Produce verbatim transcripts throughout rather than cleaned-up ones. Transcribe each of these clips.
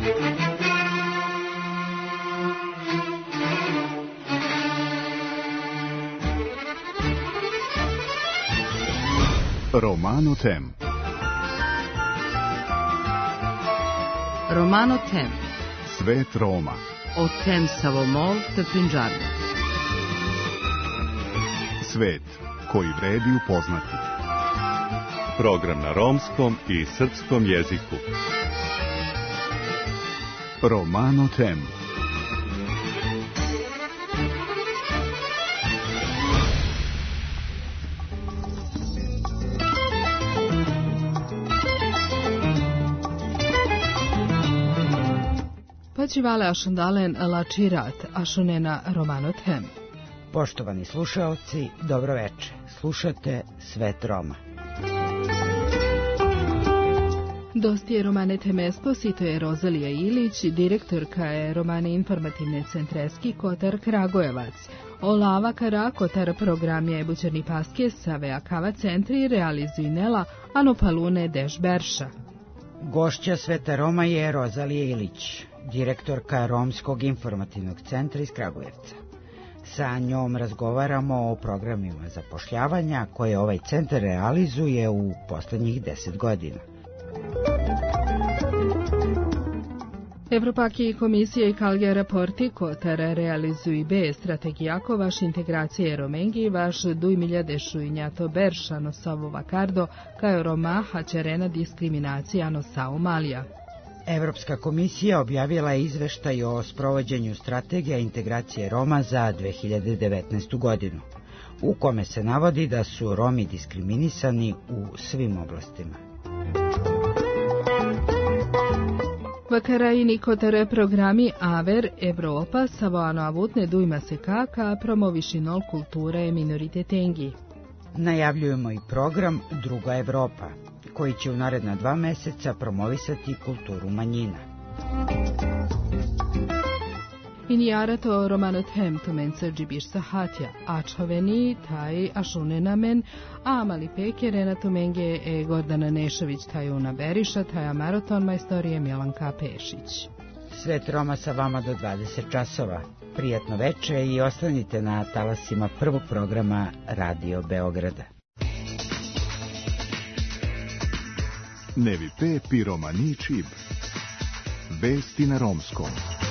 Romano Tem. Romano Tem. Svet Roma. Od Tem Savomol te Punjab. Svet koji vredi upoznati. Program na romskom i srpskom jeziku. Romano Tem. Pačivale ašundalen lačirat ašunena Romano Tem. Poštovani slušaoci, dobroveče. Slušate Svet Roma. Dosti je Romane Temesko, sito je Rozalija Ilić, direktorka je Romane informativne centreski Kotar Kragujevac. Olava Kara Kotar program je Bućerni paske Save Akava centri realizuju Nela Anopalune Deš Berša. Gošća Sveta Roma je Rozalija Ilić, direktorka Romskog informativnog centra iz Kragujevca. Sa njom razgovaramo o programima zapošljavanja koje ovaj centar realizuje u poslednjih deset godina. Evropaki komisije i Kalge raporti Kotara realizuju be strategijako vaš integracije Romengi vaš duj miljadešu i njato beršano savo vakardo kao Roma hačerena diskriminacijano sao malija. Evropska komisija objavila je izveštaj o sprovođenju strategija integracije Roma za dve hiljade devetnaestu. godinu, u kome se navodi da su Romi diskriminisani u svim oblastima. Vakarajini Kotare programi Aver Evropa savoano avutne dujma se kaka promoviši nol kulture minoritetengi. Najavljujemo i program Druga Evropa, koji će u naredna dva meseca promovisati kulturu manjina. Inijarato Romano Tem tumenca džibiš sahatja, ačhoveni taj ašunenamen, a mali peke Renato Menge e Gordana Nešović taj una beriša, taj maraton majstorije Milanka Pešić. Svet Roma sa vama do dvadeset časova. Prijatno veče i ostanite na talasima prvog programa Radio Beograda. Nevi pe pi romani čib. Vesti na romskom.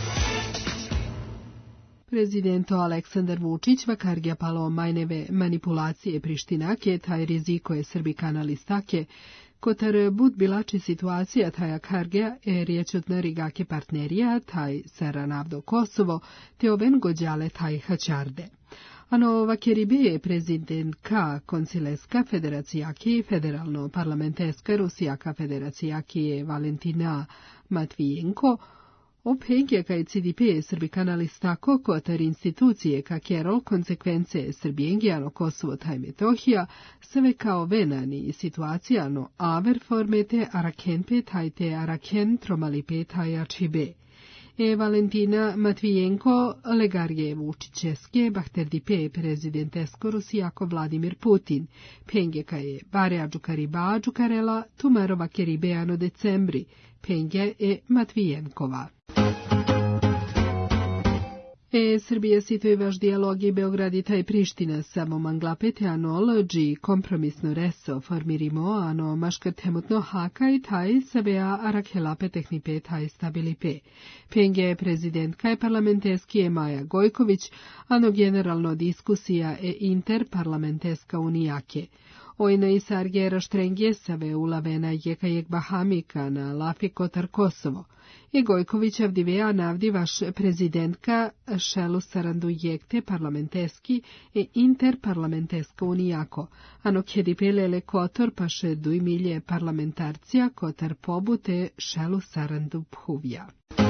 Prezidento Aleksandar Vučić vakargja palo majneve manipulacije Prištinake, taj riziko je Srbi kanalistake, kotar bud bilači situacija taja kargja je riječ od narigake partnerija, taj Saranavdo Kosovo, te oven gođale taj hačarde. Ano vakeribe je prezidentka koncileska federacijaki, federalno parlamenteska rusijaka federacijaki Valentina Matvijenko, opegje kaj C D P Srbi kanalistako kotar institucije ka kerol konsekvence Srbijengijano Kosovo taj Metohija, sve kao venani situacijano aver formete arakenpe taj te araken tromalipe taj ačibe. E Valentina Matvijenko legarje Vučićeske bahterdipe prezidentesko rusijako Vladimir Putin, penge ka je bare ađukari ba ađukarela tumarova keribeano decembri, penge e Matvijenkova. E Srbija sitoj vaš dijalog i Beograd i taj Priština samo manglapete ano dži kompromisno reso formirimo ano maškrt hemutno haka i taj sabea arakhelape tehnipe taj stabilipe. Penge je prezidentka je parlamenteski je Maja Gojković, ano generalno diskusija e interparlamenteska unijake. Ojna i Sargera Štrengje save ulavena jekajek Bahamika na Lafi Kotar Kosovo. I Gojkovićev divea navdi vaš prezidentka šelu sarandu jekte parlamenteski e interparlamenteska unijako, ano kedipelele Kotor paše duj milje parlamentarcija Kotar pobute šelu sarandu phuvja.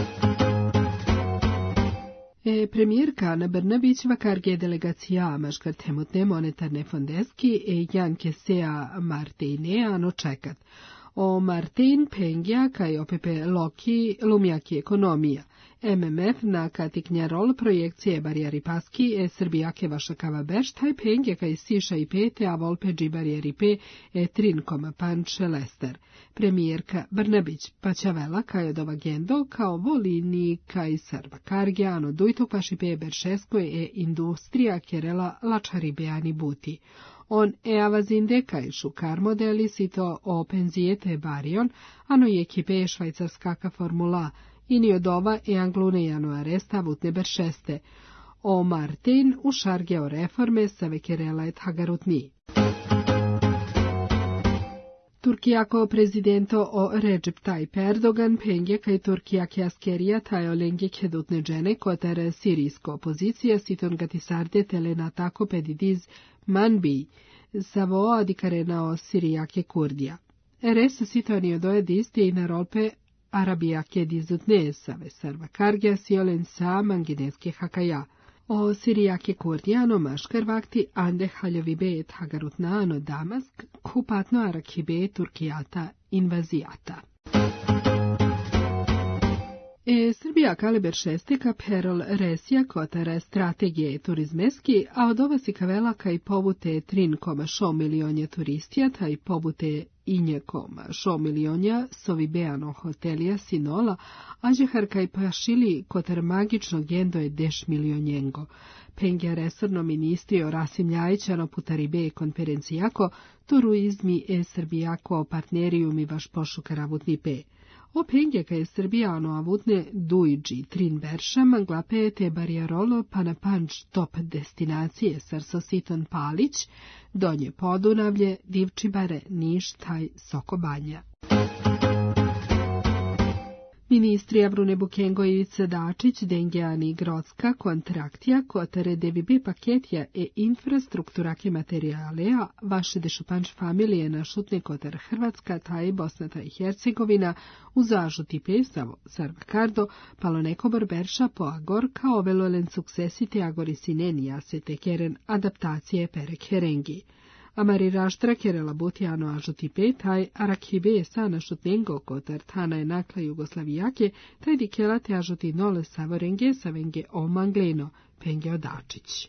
E, premijerka Ana Brnabić vakarge delegacija maškart hemutne monetarne fondeski e Janke Sea Martine ano čekat. O Martin Pengja kaj opepe Loki lumjaki ekonomija. em em ef na katiknjarol projekcije barijeri paski e srbijake vašakava beš, taj penge kaj siša i pete, a volpe dži barijeri pe e trinkom panče lester. Premijerka Brnabić paćavela kaj od ova gendo kao volini kaj Srba kargiano dujtok vaši pe beršesko e industrija kerela lačari bejani buti. On e avazinde kaj šukar modeli sito o penzijete barion, ano je kipe švajcarskaka formula, ini od ova e anglunejano aresta vutne beršeste. O Martin u šarge o reforme sa vekerela et hagarutni. Turkijako prezidento o Recep Tayyip Erdogan penge kaj Turkijake askerija tajo lenge kedutne džene kotar sirijsko opozicija siton gatisarde telena tako pedidiz manbi savo adikarena o sirijake kurdija. Res sitoni odoje disti i na rolpe arabijake dizutne save sarva kargja siolen sa mangineske hakaja. O sirijake kurdijano maškar vakti ande haljovi bet hagarutnano Damask kupatno arakibe Turkijata invazijata. E Srbija kaliber šesteka perol resija kotara strategije turizmeski, a od ova si kavela kaj povute tri koma šest milionja turistija, taj povute inje koma šest milionja sovi beano hotelija sinola, a žehar kaj pašili kotar magično gendo je deš milionjengo. Pengja resorno ministrio Rasim Ljajićano putaribe konferencijako, turuizmi e Srbijako partnerijumi vaš pošukaravutni pe. O pengje kaj je Srbijano avutne dujđi trin veršama glape te barijarolo pa na panč top destinacije Sarsositon Palić, Donje Podunavlje, Divčibare, Niš, taj Sokobanja. Ministri Avrune Bukengo i Ivica Dačić, Dengjani Grocka, kontraktija, kotare D V B paketja e infrastrukturake materijalea, vaše dešupanč familije na šutne kotar Hrvatska, taj Bosna, taj Hercegovina, u zažuti pesavo, Sarvakardo, Palonekobor Berša, Poagor, kao velolen suksesite Agori Sinenija, se tekeren adaptacije Perek Herengi. Amari raštra kerela butijano ažuti petaj, arakibe sana šutnengo kotar tana je nakla Jugoslavijake, taj dikela te ažuti nole savorenge savenge o mangleno, penge odačić.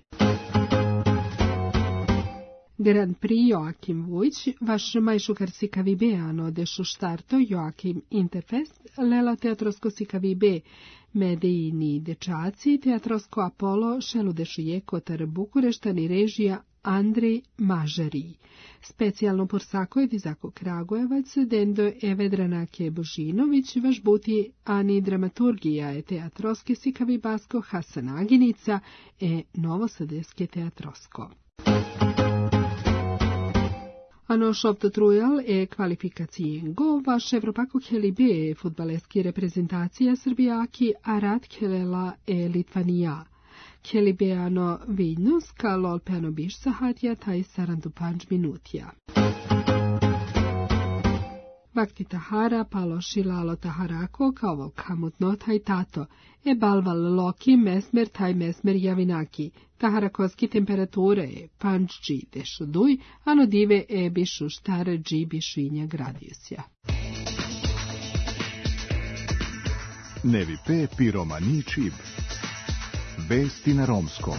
Grand Prix Joakim Vujić, vaš majšukar sikavi beano dešu štarto Joakim Interfest, lela teatrosko sikavi be, medijini dečaci, teatrosko Apollo, šelu dešu je kotar Bukureštani režija Andrej Mažari. Specijalno porsako je dizako Kragujevac, dendo je Vedranake Božinović, vaš buti ani dramaturgija je teatroske sikavi basko Hasan Aginica e novosadeske teatrosko. Ano šopto trujal e kvalifikacijengo, vaš Evropako Kelibe futbaleski reprezentacija Srbijaki, a rad Kelela e Litvanija. Kelibeano Vilnius, kalol peno biš sahatja, taj sarandu panč minutja. Vakti Tahara, palo šilalo Taharako, kao volkamutno taj tato, e balval loki mesmer taj mesmer javinaki, Taharakoski temperature e pančđi dešu duj, ano dive e bišu štare dži bišinja gradiusja. Nevi pe piromani čib. Vesti na romskom.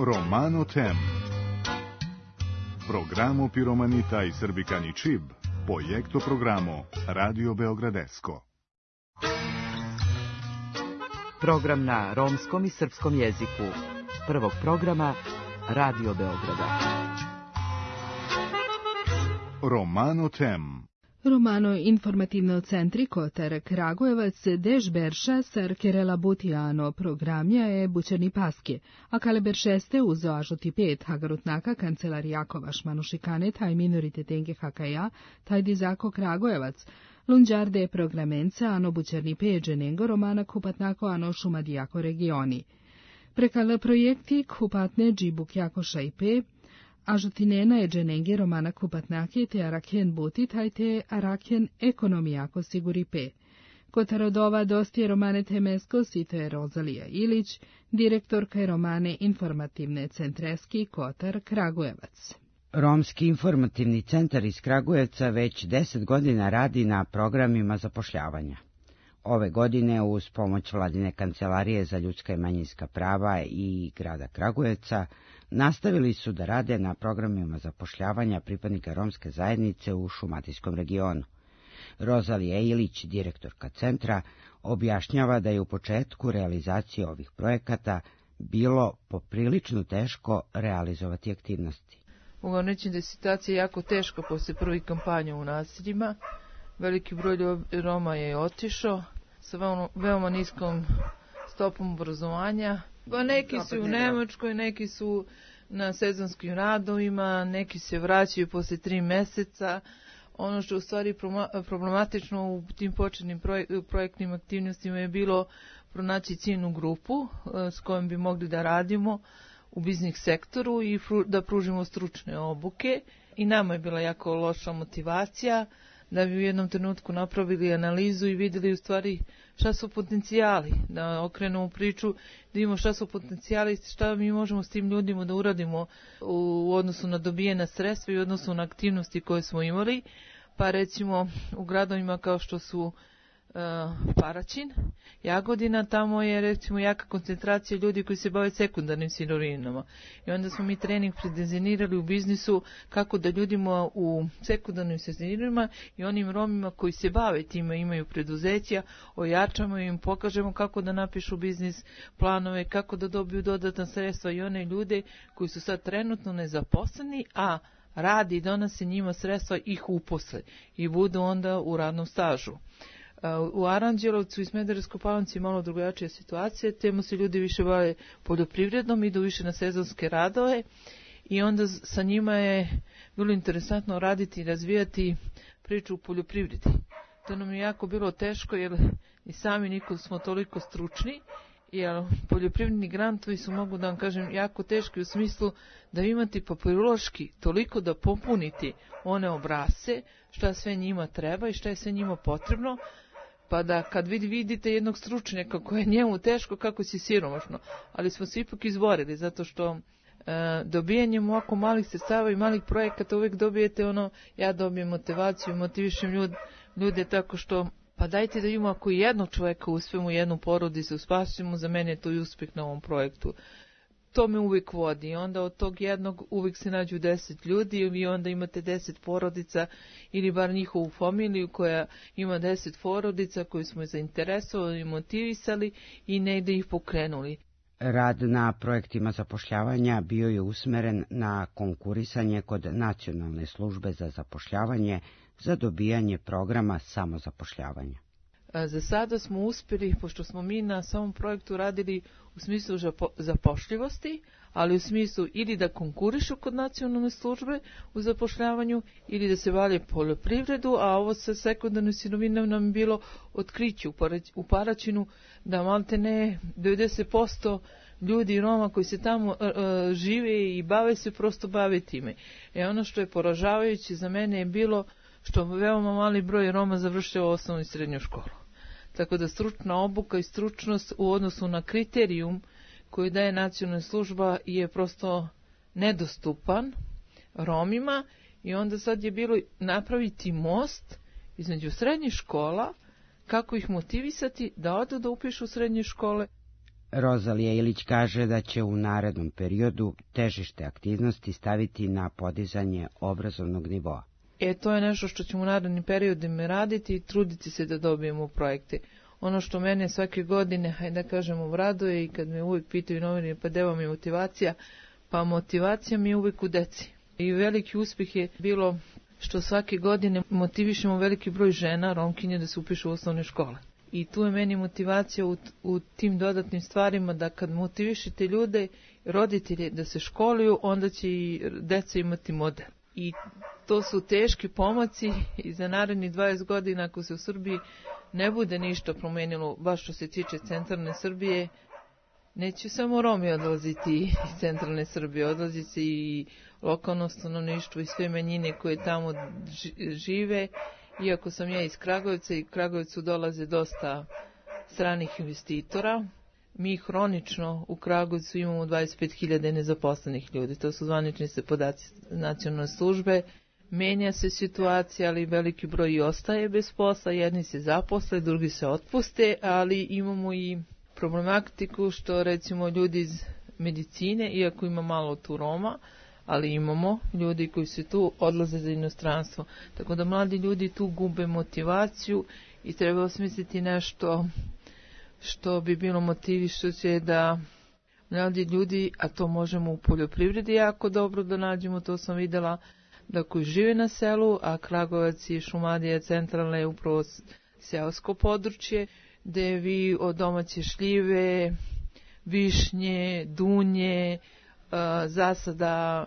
Romano Tem. Programo Piromanita i Srbikani Čib, projekto programo Radio Beogradesko. Program na romskom i srpskom jeziku. Prvog programa Radio Beograda. Romano Tem. Romano informativno centri Kotar Kragujevac Dež Berša Sar Kerela Butijano programja je Bućerni paske, a kale Beršeste uz ažoti pet Hagarutnaka kancelarijakova šmanušikane taj minoritetenge hakaja taj dizako Kragujevac, Lunđarde programenca ano Bućerni peđe nengo Romana kupatnako ano šumadijako regioni. Prekale projekti kupatne džibuk jako šajpe, a žutinena je dženenge Romana kupatnake te arakjen buti taj te arakjen ekonomijako siguri pe. Kotarodova dosti je Romane Temesko sito je Rozalija Ilić, direktorka je Romane informativne centreski Kotar Kragujevac. Romski informativni centar iz Kragujevca već deset godina radi na programima zapošljavanja. Ove godine uz pomoć Vladine kancelarije za ljudska i manjinska prava i grada Kragujevca nastavili su da rade na programima zapošljavanja pripadnika romske zajednice u Šumadijskom regionu. Rozalija Ilić, direktorka centra, objašnjava da je u početku realizacije ovih projekata bilo poprilično teško realizovati aktivnosti. Mogu vam reći da je situacija jako teška posle prvih kampanja u naseljima. Veliki broj Roma je otišao sa veoma, veoma niskom stopom obrazovanja. Pa neki su u Nemačkoj, neki su na sezonskim radovima, neki se vraćaju posle tri meseca. Ono što je u stvari problematično u tim početnim projektnim aktivnostima je bilo pronaći ciljnu grupu s kojom bi mogli da radimo u biznis sektoru i da pružimo stručne obuke. I nama je bila jako loša motivacija da bi u jednom trenutku napravili analizu i vidjeli u stvari šta su potencijali, da okrenemo priču, da imamo šta su potencijali, šta mi možemo s tim ljudima da uradimo u odnosu na dobijena sredstva i u odnosu na aktivnosti koje smo imali. Pa recimo u gradovima kao što su Uh, Paraćin, Jagodina, tamo je recimo jaka koncentracija ljudi koji se bave sekundarnim sirovinama. I onda smo mi trening predizajnirali u biznisu kako da ljudima u sekundarnim sirovinama i onim Romima koji se bave time, imaju preduzeća, ojačamo i im pokažemo kako da napišu biznis planove, kako da dobiju dodatna sredstva i one ljude koji su sad trenutno nezaposleni, a radi i donose njima sredstva, ih uposle i budu onda u radnom stažu. U Aranđelovcu i Smederevskoj Palanci je malo drugačija situacija, temu se ljudi više bave poljoprivrednom, idu više na sezonske radove i onda sa njima je bilo interesantno raditi i razvijati priču u poljoprivredi. To nam je jako bilo teško jer i sami niko smo toliko stručni, jer poljoprivredni grantovi su, mogu da vam kažem, jako teški u smislu da imate papirološki toliko da popuniti one obrasce, šta sve njima treba i šta je sve njima potrebno, pa da kad vid, vidite jednog stručnjaka koje je njemu teško, kako si siromašno. Ali smo se ipak izborili, zato što e, dobijanjem ovako malih sredstava i malih projekata uvijek dobijete ono, ja dobijem motivaciju, motivišem ljud, ljude tako što, pa dajte da imamo ako jednog čovjeka uspijemo, jednu porodicu spasimo, za mene je to i uspjeh na ovom projektu. To me uvijek vodi i onda od tog jednog uvijek se nađu deset ljudi i vi onda imate deset porodica ili bar njihovu familiju koja ima deset porodica koju smo zainteresovali i motivisali i negdje ih pokrenuli. Rad na projektima zapošljavanja bio je usmeren na konkurisanje kod Nacionalne službe za zapošljavanje za dobijanje programa samozapošljavanja. Za sada smo uspjeli, pošto smo mi na samom projektu radili u smislu zapošljivosti, ali u smislu ili da konkurišu kod nacionalne službe u zapošljavanju ili da se bave poljoprivredu, a ovo sa sekundarnim sirovinama nam je bilo otkriće u Paraćinu da malte ne devedeset posto ljudi i Roma koji se tamo uh, žive i bave se, prosto bave time. E ono što je poražavajuće za mene je bilo što veoma mali broj Roma završava osnovnu i srednju školu. Tako da stručna obuka i stručnost u odnosu na kriterijum koji daje nacionalna služba je prosto nedostupan Romima i onda sad je bilo napraviti most između srednjih škola, kako ih motivisati da odu da upišu srednje škole. Rozalija Ilić kaže da će u narednom periodu težište aktivnosti staviti na podizanje obrazovnog nivoa. E, to je nešto što ćemo u narednim periodima raditi i truditi se da dobijemo projekte. Ono što mene svake godine, hajde da kažemo, raduje i kad me uvijek pitaju novinari, pa gde vam je motivacija, pa motivacija mi je uvijek u deci. I veliki uspjeh je bilo što svake godine motivišemo veliki broj žena, Romkinje, da se upišu u osnovne škole. I tu je meni motivacija u, u tim dodatnim stvarima, da kad motivišete ljude, roditelje da se školuju, onda će i deca imati model. I to su teški pomaci i za narednih dvadeset godina, ako se u Srbiji ne bude ništa promenilo, baš što se tiče centralne Srbije, neće samo Romi odlaziti iz centralne Srbije, odlaziti i lokalno stanovništvo i sve manjine koje tamo žive. Iako sam ja iz Kragujevca i Kragujevcu dolaze dosta stranih investitora, mi hronično u Kragujevcu imamo dvadeset pet hiljada nezaposlenih ljudi. To su zvanični se podaci nacionalne službe. Menja se situacija, ali veliki broj i ostaje bez posla. Jedni se zaposle, drugi se otpuste, ali imamo i problematiku što recimo ljudi iz medicine, iako ima malo tu Roma, ali imamo ljudi koji se tu odlaze za inostranstvo. Tako da mladi ljudi tu gube motivaciju i treba osmisliti nešto što bi bilo motivišuće da mladi ljudi, a to možemo u poljoprivredi jako dobro da nađemo, to sam videla, da koji žive na selu, a Kragujevac i Šumadija centralna je upravo seosko područje, gde vi od domaće šljive, višnje, dunje, zasada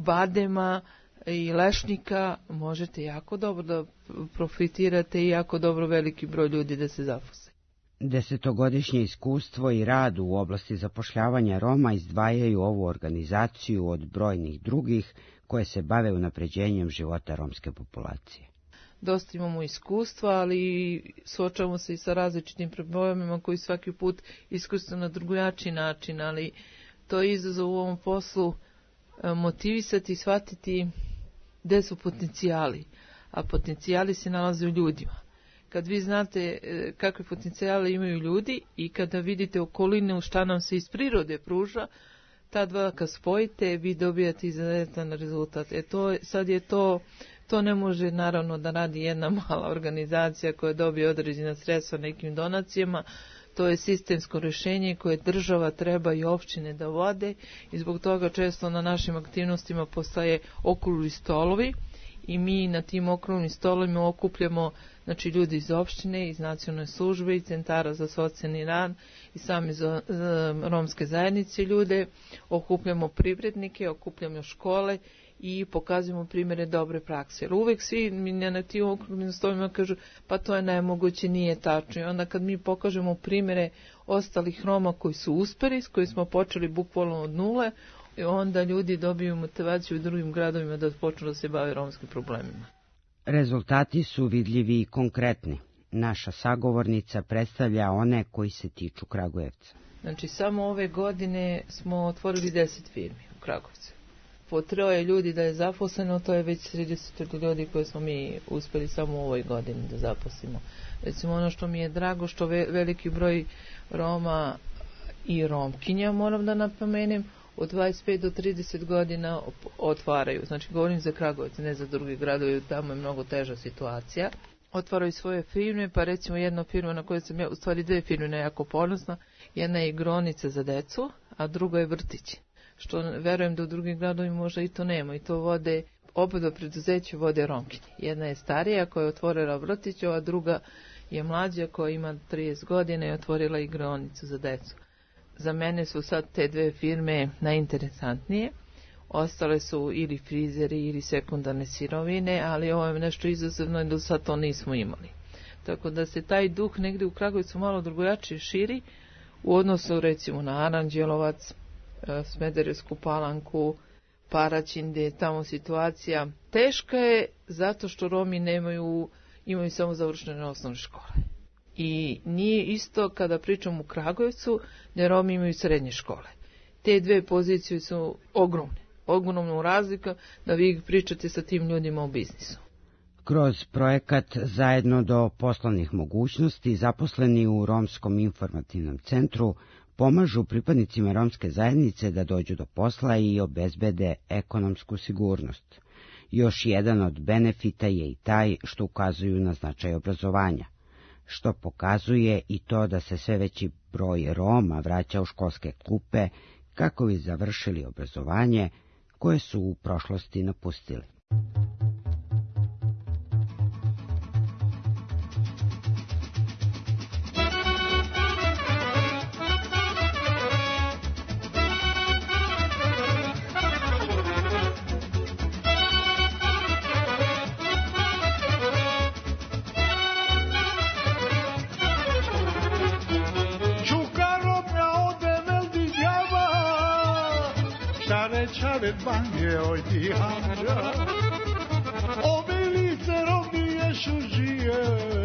badema i lešnika možete jako dobro da profitirate i jako dobro veliki broj ljudi da se zaposle. Desetogodišnje iskustvo i rad u oblasti zapošljavanja Roma izdvajaju ovu organizaciju od brojnih drugih koje se bave unapređenjem života romske populacije. Dosta imamo iskustva, ali suočavamo se i sa različitim problemima koji svaki put iskustvo na drugačiji način, ali to je izazov u ovom poslu motivisati i shvatiti gde su potencijali, a potencijali se nalaze u ljudima. Kad vi znate kakve potencijale imaju ljudi i kada vidite okoline šta nam se iz prirode pruža, ta dva kad spojite, vi dobijate izuzetan rezultat. E to, sad je to, to ne može naravno da radi jedna mala organizacija koja dobije određena sredstva nekim donacijama. To je sistemsko rješenje koje država treba i opštine da vode i zbog toga često na našim aktivnostima postaje okrugli stolovi i mi na tim okruglim stolovima okupljamo, znači, ljudi iz opštine, iz nacionalne službe i centara za socijalni rad i sami za, za romske zajednice ljude, okupljamo privrednike, okupljamo škole i pokazujemo primjere dobre prakse. Jer uvek svi mi na tim okruglim stolovima kažu pa to je nemoguće, nije tačno. I onda kad mi pokažemo primjere ostalih Roma koji su uspeli, s koji smo počeli bukvalno od nule, i onda ljudi dobiju motivaciju u drugim gradovima da počnu da se bave romskim problemima. Rezultati su vidljivi i konkretni. Naša sagovornica predstavlja one koji se tiču Kragujevca. Znači, samo ove godine smo otvorili deset firmi u Kragujevcu. Po troje ljudi da je zaposleno, to je već trideset ljudi koje smo mi uspeli samo u ovoj godini da zaposlimo. Recimo, ono što mi je drago, što ve, veliki broj Roma i Romkinja, moram da napomenem, od dvadeset pet do trideset godina otvaraju. Znači, govorim za Kragujevac, ne za druge gradove, tamo je mnogo teža situacija. Otvaraju svoje firme, pa recimo jedna firma na kojoj sam ja, u stvari dve firme ne jako ponosna, jedna je igronica za decu, a druga je vrtić. Što verujem da u drugim gradovima možda i to nema. I to vode, oba preduzeća vode Romkinje. Jedna je starija koja je otvorila vrtić, a druga je mlađa koja ima trideset godina i otvorila igronicu za decu. Za mene su sad te dve firme najinteresantnije. Ostale su ili frizeri ili sekundarne sirovine, ali ovo je nešto izazovno i do sad to nismo imali. Tako da se taj duh negdje u Kragujevcu malo drugačije širi u odnosu recimo na Aranđelovac, Smederevsku Palanku, Paraćin, gdje je tamo situacija teška je zato što Romi nemaju, imaju samo završene osnovne škole. I nije isto kada pričam u Kragujevcu, da Romi imaju srednje škole. Te dve pozicije su ogromne. Ogromna razlika da vi pričate sa tim ljudima o biznisu. Kroz projekat Zajedno do poslovnih mogućnosti zaposleni u Romskom informativnom centru pomažu pripadnicima romske zajednice da dođu do posla i obezbede ekonomsku sigurnost. Još jedan od benefita je i taj što ukazuju na značaj obrazovanja, što pokazuje i to da se sve veći broj Roma vraća u školske klupe kako bi završili obrazovanje koje su u prošlosti napustili. Čare bange oj ti hanđa, obelice robije šužije,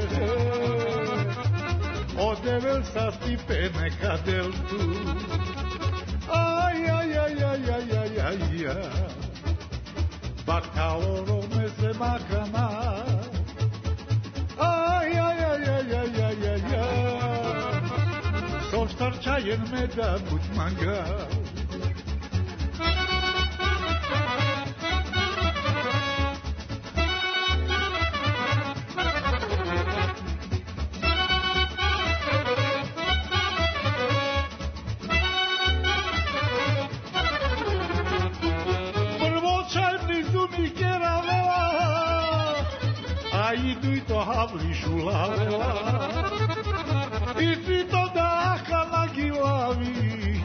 odevel sa stipe neka deltu, aj, aj, aj, aj, aj, aj, aj, aj, bakalo rome se makana, aj, aj, aj, aj, aj, aj, aj, aj, soštar čajen meda bud manga. I ti to daha na gilavi,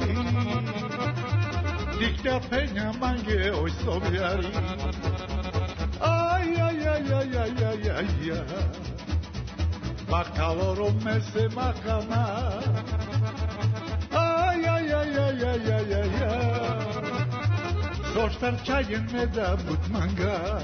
dikta penja mange oj sobjari, aj, aj, aj, aj, aj, aj, aj, aj, bakalorom me se makana, aj, aj, aj, aj, aj, aj, aj, aj, soštar čajen me da bud manga.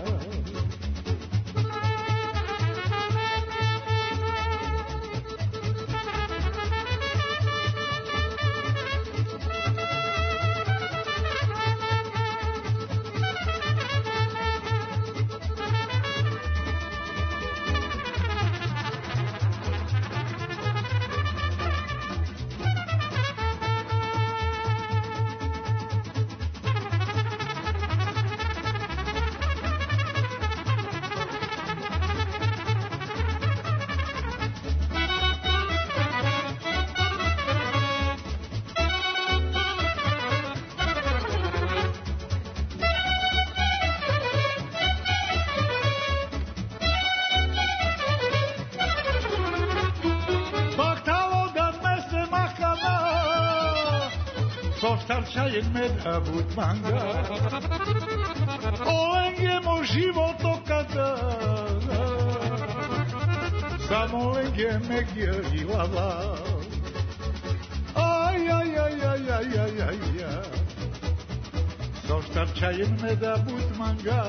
Čajen meda bud manga, olengemo život okada, samo lenge megje i lava, aj, aj, aj, aj, aj, aj, aj, aj, soštar čajen meda bud manga,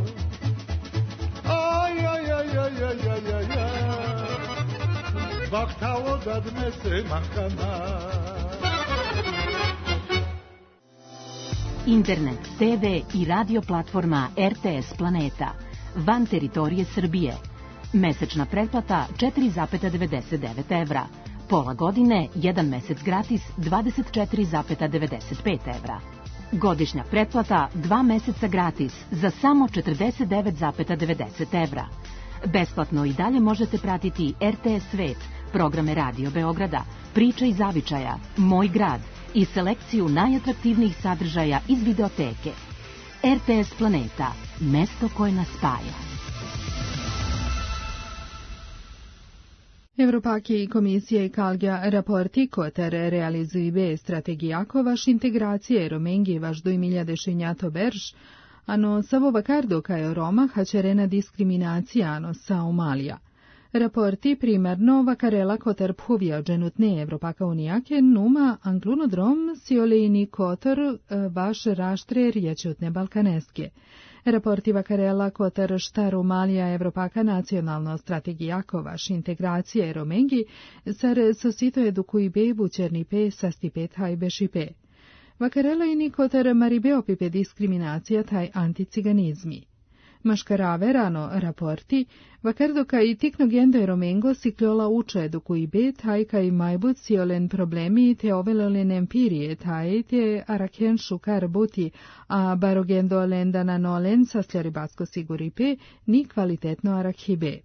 aj, aj, aj, aj, aj, aj, aj, aj, baktalo dad me se makana. Internet, te ve i radio platforma er te es Planeta, van teritorije Srbije. Mesečna pretplata četiri zarez devedeset devet evra. Pola godine, jedan mesec gratis, dvadeset četiri zarez devedeset pet evra. Godišnja pretplata, dva meseca gratis, za samo četrdeset devet zarez devedeset evra. Besplatno i dalje možete pratiti er te es Svet, programe Radio Beograda, Priča iz zavičaja, Moj grad i selekciju najatraktivnijih sadržaja iz videoteke. er te es Planeta, mesto koje nas spaja. Evropaki komisije Kalgja raporti koter realizive strategijako vaš integracije romengi vaš do imiljade šinjato berž, ano savo bakardo kajo Roma hačerena diskriminacija ano saumalija. Raporti primarno vakarela koter phuvija dženutne Evropaka unijake numa anglunodrom siolejni kotor vaš raštre riječutne balkaneske. Raporti vakarela koter šta Rumalija Evropaka nacionalno strategijako vaš integracije romengi sar sosito edukuj be bučerni pe sastipet hajbeši pe. Vakarela ini koter maribe opipe diskriminacija taj anticiganizmi. Mascaraverano raporti, vacardoca i ticnogendo e romengo si cliola uccio educui be, taika i maibut siolen problemi te ovelolen empirie, tae te aracen shukar buti, a barogendo lendana nolen sasljaribasko siguripe, ni kvalitetno arakhibe.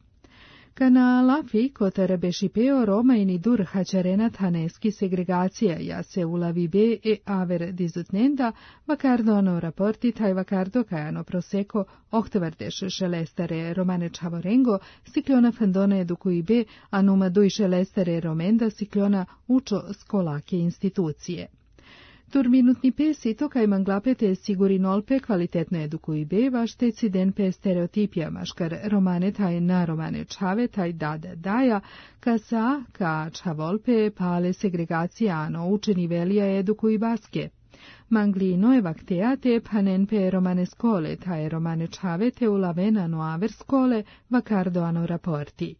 Kana lafi kotere bešipeo Roma in idur hačarena taneski segregacija ja se ulavibe e aver dizutnenda, vacardo ano raporti taj vacardo kajano proseko ohtevardeš šelestare romane čavorengo, siklona fendone edukuibe, anuma duj šelestare romenda siklona učo skolake institucije. Turminutni pe sito kaj manglapete sigurinolpe kvalitetno edukuibe, vašte ciden pe stereotipija maškar romane taj na romane čave taj dada daja, ka sa ka čavolpe pale segregacijano učeni velija edukuibaske. Manglino je vaktea te panen pe romane skole, taj romane čave te ulavenano aver skole, vakardo ano raporti.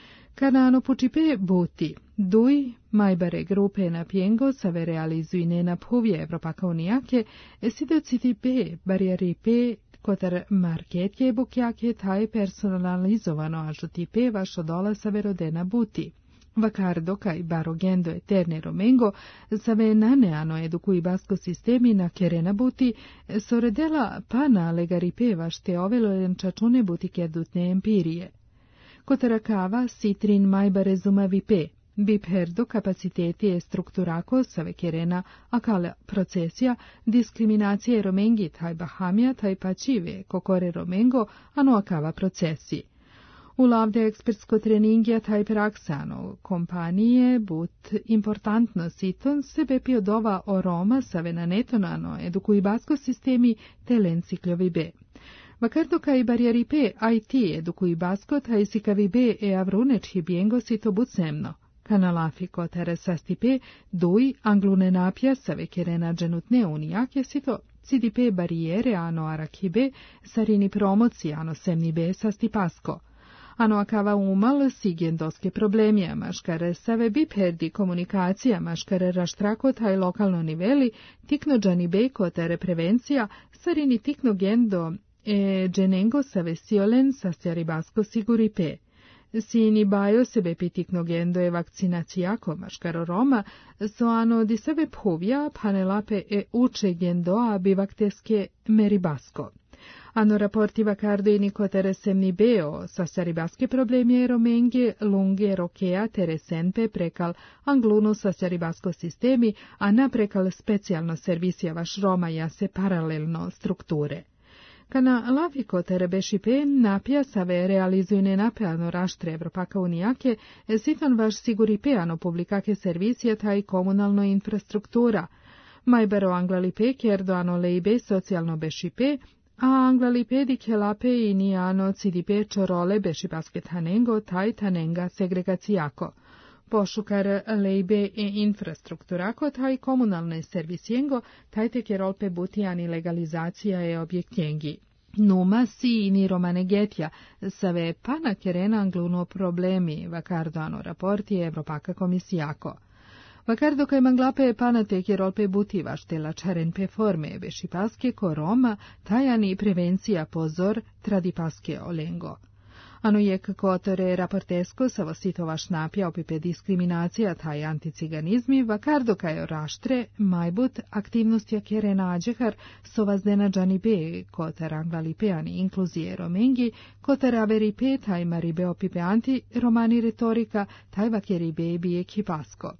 Kanano pučipe buti, duj, majbare grupe na piengo save realizuine na povje Evropaka unijake, esido citipe, barijaripe, kotar marketje bukjake taj personalizovano ažutipe vašo dola save rodena buti. Vacardo kaj barogendo eterne romengo save naneano edukui basko sistemi na kerena buti, soredela pana legaripe vašte ovelo čačune butike dutne empirije. Kotarakava sitrin majbare zumavipe, bipherdo kapaciteti e strukturako save kerena akala procesija, diskriminacije romengi taj bahamija taj pačive, kokore romengo, ano akava procesi. Ulavde ekspertsko treningija taj praksano, kompanije but importantno siton sebe piodova o Roma save nanetonano edukui basko sistemi telensikljovi be. Vacardoca i barijaripe I T edukui basko taj sikavibe e avruneč hibiengo sito bucemno. Kanalafiko tere sastipe duj anglunenapja save kerena dženutne unijake sito cidipe barijere ano arakibe sarini promoci ano semnibe sastipasko. Ano akava umal sigendoske problemija maškare save biperdi komunikacija maškare raštrako taj lokalno niveli tikno džanibe kotere prevencija sarini tikno gendo e dženengo save siolen sastjaribasko siguripe. Sini bajo sebe pitikno gendo e vakcinacijako maškaro Roma, so ano di sebe povja panelape e uče gendoa bivakteske meribasko. Ano raporti vacardo i nikotere semni beo, sastjaribaske problemi e romenge, lunge rokea teresenpe prekal angluno sastjaribasko sistemi, a na prekal specijalno servisija vaš Roma jase paralelno strukture. Kana laviko terebešipe napija save realizujne napeano raštre Evropaka unijake, sitan vaš siguripeano publikake servisije taj komunalno infrastruktura. Majbero anglalipe kerdo ano leibe socijalno bešipe, a anglalipe di kelape i nijano cidipe čorole bešipaske tanengo taj tanenga segregacijako. Pošukar leibe e infrastrukturako taj komunalne servisijengo, taj te kerolpe butijani legalizacija e objektjengi. Numa si ni romane getja, save pana kerena angluno problemi, vacardo ano raporti Evropaka komisijako. Vacardo kaj manglape pana te kerolpe buti vaštela čarenpe forme, bešipaske ko Roma, tajani prevencija pozor tradipaske olengo. Ano je kakotore raportesko savo sito vaš napja opipe diskriminacija taj anticiganizmi, vacardo kaj raštre, majbut aktivnostja kere nađehar so vazdena džanibe, kotar anglalipeani inkluzije romengi, kotar averipe taj maribe opipe anti romani retorika, taj vakeribe bije kipasko.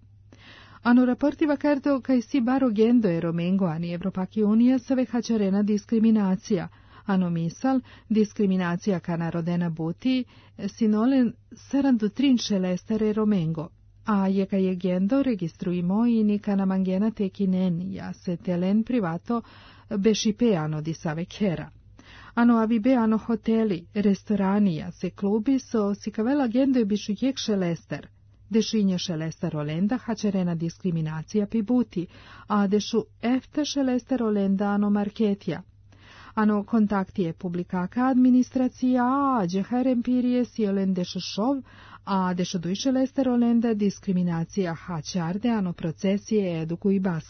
Ano raporti vacardo kaj si baro gendo e romengo ani Evropaki unija save hačarena diskriminacija, ano misal, diskriminacija kana rodena buti, sinolen sarandu trin šelestare romengo, a jeka je gendo registruimo i ni kana mangena tekinen, ja se telen privato bešipe ano di save kera. Ano avibe ano hoteli, restorani, ja se klubi so sikavela gendo i bišu jek šelester. Dešinje šelester olenda hačerena diskriminacija pi buti, a dešu efta šelester olenda ano marketja. Ano kontaktije publikaka administracija, a džehar empirije siolen dešošov, a dešoduj šelester olenda diskriminacija hačarde ano procesije eduku i basko.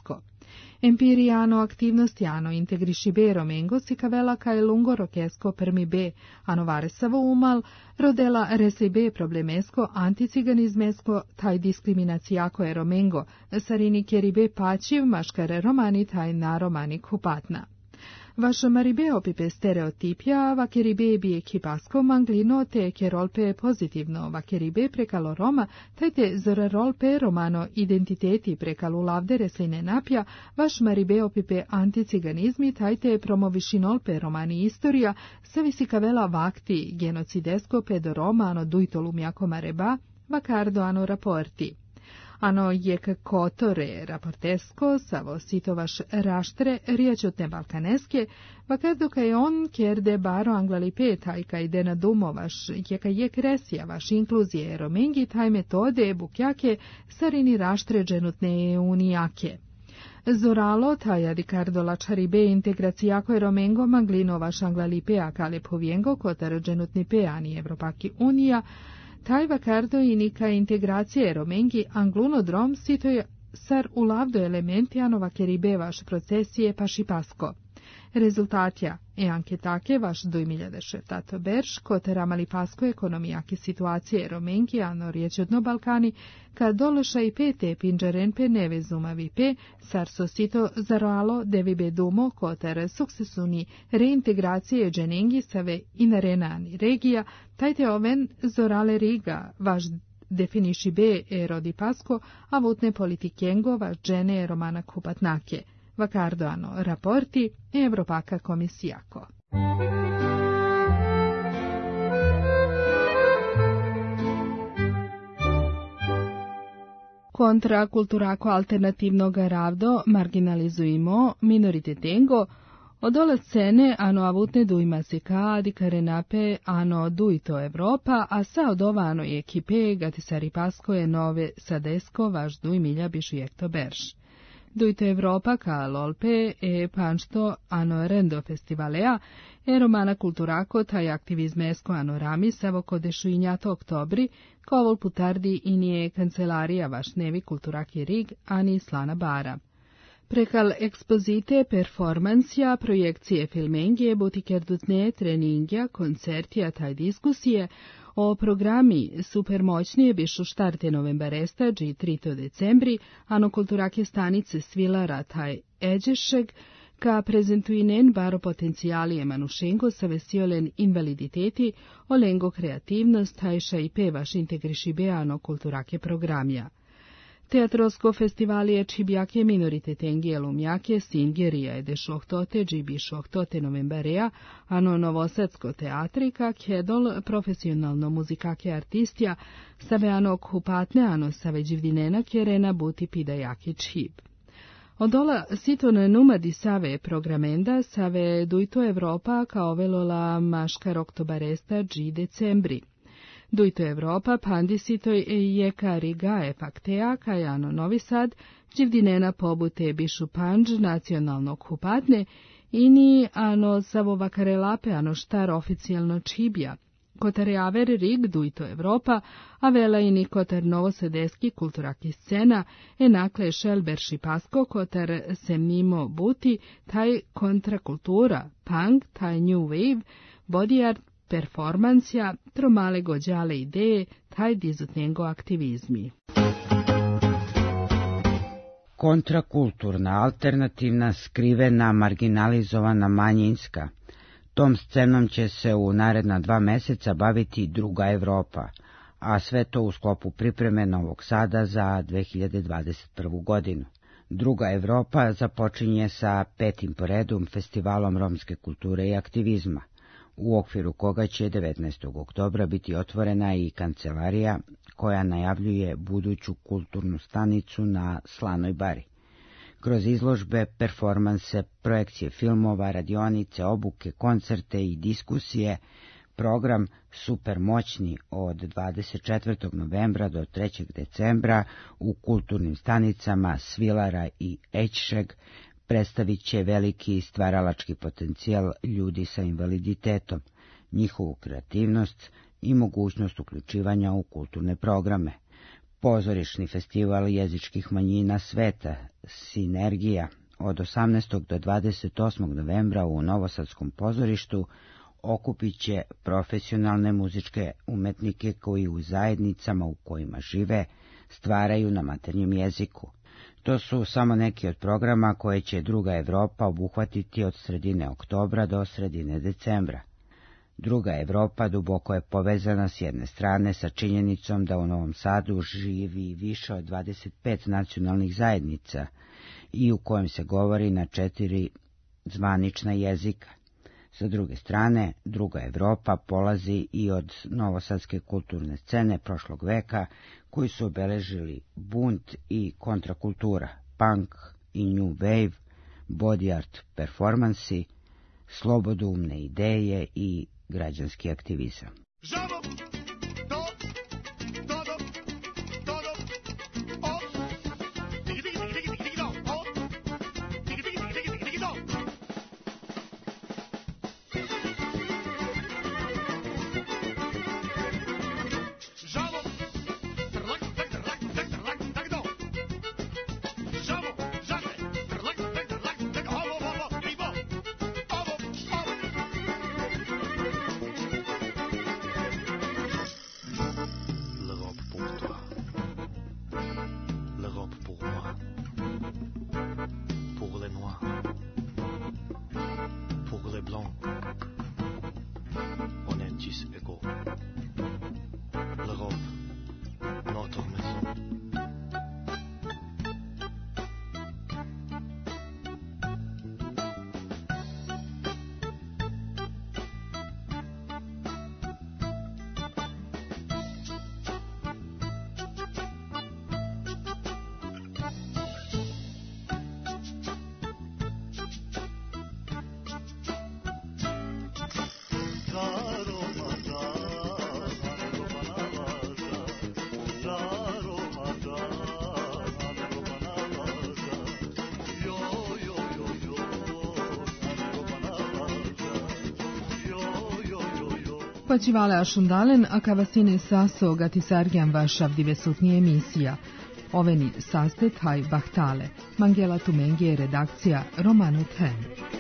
Empiriano aktivnosti ano integriši B Romengo si cavela cae lungo rochesco permi B, ano varesavo umal, rodela resi B problemesco, anticiganismesco, taj diskriminacijako e Romengo, sarini kjeri B pačiv, maškare romani taj na romani kupatna. Vaš maribe opipe stereotipija, vakeribe bi ekipasko manglino te kerolpe pozitivno, vakeribe prekalo Roma, tajte zorarolpe romano identiteti prekalu lavde resline napja, vaš maribe opipe anticiganizmi, tajte promovišinolpe romani istorija, savisi kavela vakti genocidesko pedo romano duitolumjako mareba, vakardo ano raporti. Ano jek kotore raportesko, savo sitovaš raštre, riječotne balkaneske, vakardo kaj on kjerde baro anglalipe taj kaj dena dumovaš, jeka jek resija vaš inkluzije romengi taj metode bukjake, sarini raštre dženutne unijake. Zoralo taja di cardo la čaribe integracijako e romengo manglino vaš anglalipe akale povjengo kotar dženutnipe ani Evropaki unija, taj vakardo i nika integracije romengi angluno drom sito je sar u lavdo elementi anova keribe vaš procesije pašipasko. Rezultatja e anche take vaš do miljade šetato berš kotera malipasko ekonomijake situacije romengi ano riječodno Balkani kad dološa i pete pinđarenpe nevezumavi pe sar sosito zaroalo devibe dumo koter suksesuni reintegracije dženengi save inarenani regija tajte oven zorale riga vaš definiši be e rodi pasko a vutne politikengo vaš džene romana kupatnake. Vakardo ano raporti e Evropaka komisijako. Kontra kulturako alternativnog ravdo marginalizujemo minoritetengo, odole scene ano avutne dujma seka di karenape ano duito Evropa, a sa odovano je ekipe gatisari pasko je nove sadesko vaš duj milja bišu jekto berš. Duito Evropa ka lolpe e panšto ano rendo festivalea e romana kulturako taj aktivizmesko ano rami savo kodešu injato oktobri, kovol putardi i nije kancelarija vaš nevi kulturaki rig ani slana bara. Prekal ekspozite, performansija, projekcije filmengije, butikerdutne, treningja, koncertija taj diskusije, o programi supermoćnije bišu štarte novembaresta, dži trito decembri, ano kulturake stanice svilara taj eđešeg, ka prezentuinen baro potencijalije manušengo sa vesiolen invaliditeti, olengo kreativnost, tajša i pevaš integrišibe ano kulturake programja. Teatrosko festivalije čibjake minoritetengi lumjake singerija je dešlohtote džibi šlohtote novembarea, ano novosadsko teatrika kjedol profesionalno muzikake artistja save ano kupatne ano save dživdinena kjerena buti pidajake čib. Odola siton numadi save programenda save duito Evropa kao velola maškar oktobaresta dži decembri. Duito Evropa pandisitoj je karigae faktea kajano Novi Sad, dživdinena pobute bišu panđ nacionalno kupatne, ini ano savovakarelape ano štar oficijalno čibja. Kotar javer rig Duito Evropa, a vela ini kotar novosedeski kulturaki scena, enakle šelber šipasko kotar se mimo buti, taj kontrakultura, punk, taj new wave, body art, performansja, tromale gođale ideje, taj dizutnengo aktivizmi. Kontrakulturna, alternativna, skrivena, marginalizovana, manjinska. Tom scenom će se u naredna dva meseca baviti Druga Evropa, a sve to u sklopu pripreme Novog Sada za dve hiljade dvadeset prvu godinu. Druga Evropa započinje sa petim po redu festivalom romske kulture i aktivizma, u okviru koga će devetnaestog oktobra biti otvorena i kancelarija koja najavljuje buduću kulturnu stanicu na Slanoj bari. Kroz izložbe, performanse, projekcije filmova, radionice, obuke, koncerte i diskusije, program Supermoćni od dvadeset četvrtog novembra do trećeg decembra u kulturnim stanicama Svilara i Ečšeg predstavit će veliki stvaralački potencijal ljudi sa invaliditetom, njihovu kreativnost i mogućnost uključivanja u kulturne programe. Pozorišni festival jezičkih manjina sveta, Sinergija, od osamnaestog do dvadeset osmog novembra u Novosadskom pozorištu okupit će profesionalne muzičke umetnike koji u zajednicama u kojima žive stvaraju na maternjem jeziku. To su samo neki od programa koje će Druga Evropa obuhvatiti od sredine oktobra do sredine decembra. Druga Evropa duboko je povezana s jedne strane sa činjenicom da u Novom Sadu živi više od dvadeset pet nacionalnih zajednica i u kojem se govori na četiri zvanična jezika. Sa druge strane, Druga Evropa polazi i od novosadske kulturne scene prošlog veka, koji su obeležili bunt i kontrakultura, punk i new wave, body art performansi, slobodoumne ideje i građanski aktivizam. Žavo! Počivale ašundalen, a kavasine saso gatisargjan vašav divesutnije emisija. Oveni sastet haj bahtale. Mangela Tumengi je redakcija Romano Ten.